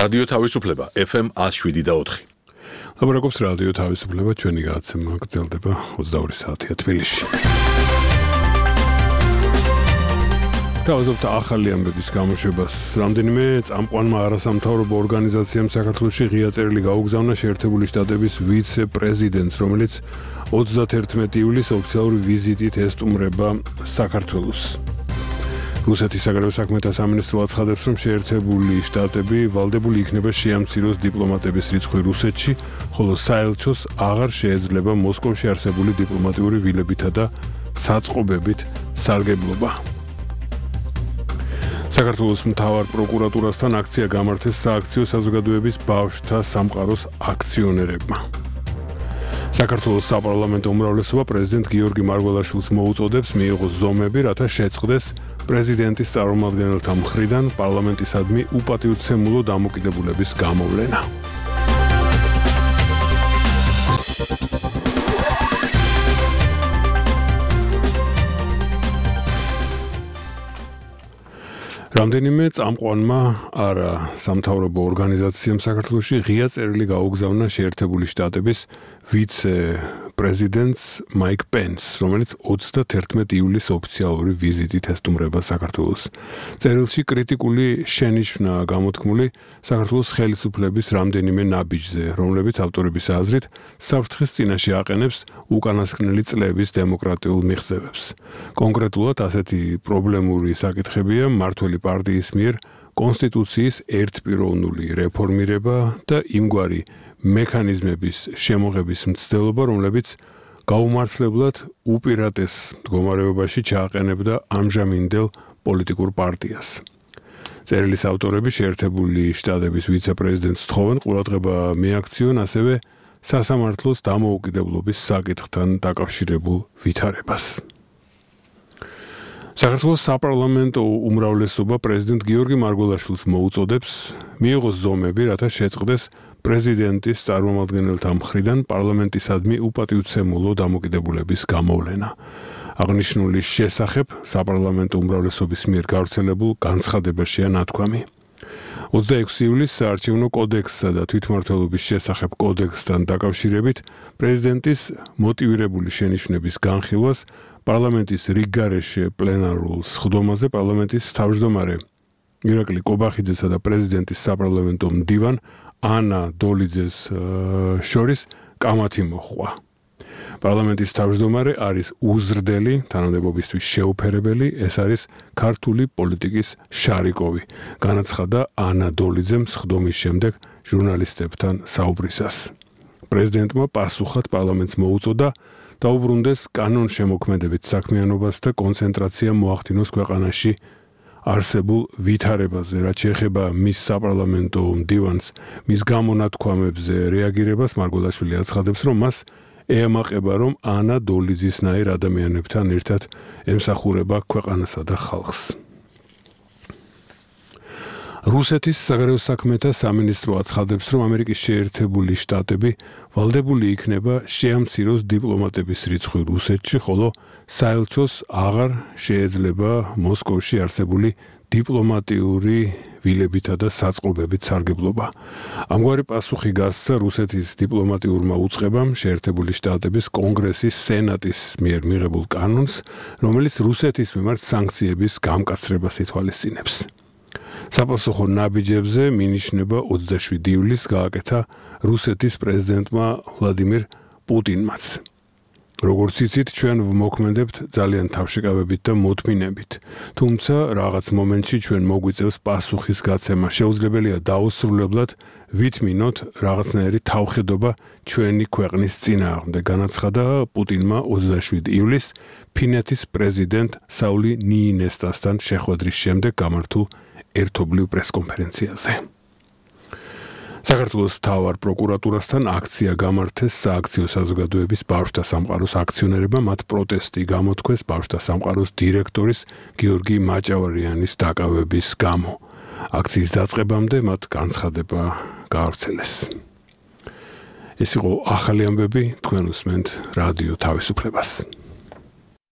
რადიო თავისუფლება FM 107.4. Ლაბორატორიის რადიო თავისუფლება ჩვენი გადაცემა გრძელდება 22 საათია თბილისში. თავაზობთ ახალი ამბების გამოშვებას. რამდენიმე წამყვანმა არასამთავრობო ორგანიზაციამ საქართველოში ღია წერილი გაუგზავნა შეერთებული შტატების ვიცე-პრეზიდენტს, რომელიც 31 ივლისს ოფიციალური ვიზიტით ესტუმრება საქართველოს. რუსეთის საგარეო საქმეთა სამინისტრო აცხადებს, რომ შეერთებული შტატები ვალდებული იქნება შეამციროს დიპლომატების რიცხვი რუსეთში, ხოლო საელჩოს აღარ შეეძლება მოსკოვში არსებული დიპლომატიური ვილებითა და საწყობებით სარგებლობა. საქართველოს მთავარ პროკურატურასთან აქცია გამართეს სააქციო საზოგადოების ბავშვთა სამყაროს აქციონერებმა. საქართველოს საპარლამენტო უმრავლესობა პრეზიდენტ გიორგი მარგველაშვილს მოუწოდებს მიიღოს ზომები, რათა შეწყდეს პრეზიდენტის წარმომადგენელთა მხრიდან პარლამენტისადმი უპატივცემულო დამოკიდებულების გამოვლენა. რამდენიმე წამყვანმა არასამთავრობო ორგანიზაციამ საქართველოში ღია წერილი გაუგზავნა შეერთებული შტატების ვიცე-პრეზიდენტს მაიკ პენსს, რომელიც 31 ივლისს ოფიციალური ვიზიტით ესტუმრება საქართველოს. წერილში კრიტიკული შენიშვნაა გამოთქმული საქართველოს ხელისუფლების რამდენიმე ნაბიჯზე, რომლებიც ავტორების აზრით საფრთხის წინაშე აყენებს უკანასკნელი წლების დემოკრატიულ მიღწევებს. კონკრეტულად ასეთი პრობლემური საკითხებია მმართველი პარტიის მიერ კონსტიტუციის ერთპიროვნული რეფორმირება და იმგვარი მექანიზმების შემოღების მცდელობა, რომლებიც გაუმართლებლად უპირატეს მდგომარეობაში ჩააყენებდა ამჟამინდელ პოლიტიკურ პარტიას. წერილის ავტორები შეერთებული შტატების ვიცე-პრეზიდენტს თხოვენ ყურადღება მიაქციონ ასევე სასამართლოს დამოუკიდებლობის საკითხთან დაკავშირებულ ვითარებას. საქართველოს საპარლამენტო უმრავლესობა პრეზიდენტ გიორგი მარგველაშვილს მოუწოდებს მიიღოს ზომები, რათა შეწყდეს პრეზიდენტის წარმომადგენელთა მხრიდან პარლამენტისადმი უპატივცემულო დამოკიდებულების გამოვლენა. აღნიშნული შესახებ საპარლამენტო უმრავლესობის მიერ გავრცელებულ განცხადებაშია ნათქვამი. 26 ივლისს საარჩევნო კოდექსსა და თვითმმართველობის შესახებ კოდექსთან დაკავშირებით პრეზიდენტის მოტივირებული შენიშვნების განხილვას პარლამენტის რიგგარეშე პლენარულ სხდომაზე პარლამენტის თავმჯდომარე ირაკლი კობახიძესა და პრეზიდენტის საპარლამენტო მდივან ანა დოლიძეს შორის კამათი მოჰყვა. პარლამენტის თავმჯდომარე არის უზრდელი, თანამდებობისთვის შეუფერებელი, ეს არის ქართული პოლიტიკის შარიკოვი, განაცხადა ანა დოლიძემ სხდომის შემდეგ ჟურნალისტებთან საუბრისას. პრეზიდენტმა პასუხად პარლამენტს მოუწოდა დაუბრუნდეს კანონშემოქმედებით საქმიანობას და კონცენტრაცია მოახდინოს ქვეყანაში არსებულ ვითარებაზე, რაც შეეხება მის საპარლამენტო მდივანს, მის გამონათქვამებზე რეაგირებას მარგველაშვილი აცხადებს, რომ მას ეამაყება, რომ ანა დოლიძისნაირ ადამიანებთან ერთად ემსახურება ქვეყანასა და ხალხს. რუსეთის საგარეო საქმეთა სამინისტრო აცხადებს, რომ ამერიკის შეერთებული შტატები ვალდებული იქნება შეამციროს დიპლომატების რიცხვი რუსეთში, ხოლო საელჩოს აღარ შეეძლება მოსკოვში არსებული დიპლომატიური ვილებითა და საწყობებით სარგებლობა. ამგვარი პასუხი გასცა რუსეთის დიპლომატიურმა უწყებამ შეერთებული შტატების კონგრესის სენატის მიერ მიღებულ კანონს, რომელიც რუსეთის მიმართ სანქციების გამკაცრებას ითვალისწინებს. საპასუხო ნაბიჯებზე მინიშნება 27 ივლისს გააკეთა რუსეთის პრეზიდენტმა ვლადიმირ პუტინმაც. როგორც იცით, ჩვენ ვმოქმედებთ ძალიან თავშეკავებით და მოთმინებით. თუმცა რაღაც მომენტში ჩვენ მოგვიწევს პასუხის გაცემა. შეუძლებელია დაუსრულებლად ვითმინოთ რაღაცნაირი თავხედობა ჩვენი ქვეყნის წინააღმდეგ, განაცხადა პუტინმა 27 ივლისს ფინეთის პრეზიდენტ საული ნიინესტასთან შეხვედრის შემდეგ გამართულ ერთობლივ პრესკონფერენციაზე. საქართველოს მთავარ პროკურატურასთან აქცია გამართეს სააქციო საზოგადოების ბავშვთა სამყაროს აქციონერებმა, მათ პროტესტი გამოთქვეს ბავშვთა სამყაროს დირექტორის გიორგი მაჭავარიანის დაკავების გამო. აქციის დაწყებამდე მათ განცხადება გაავრცელეს. ეს იყო ახალი ამბები, თქვენ უსმენთ რადიო თავისუფლებას.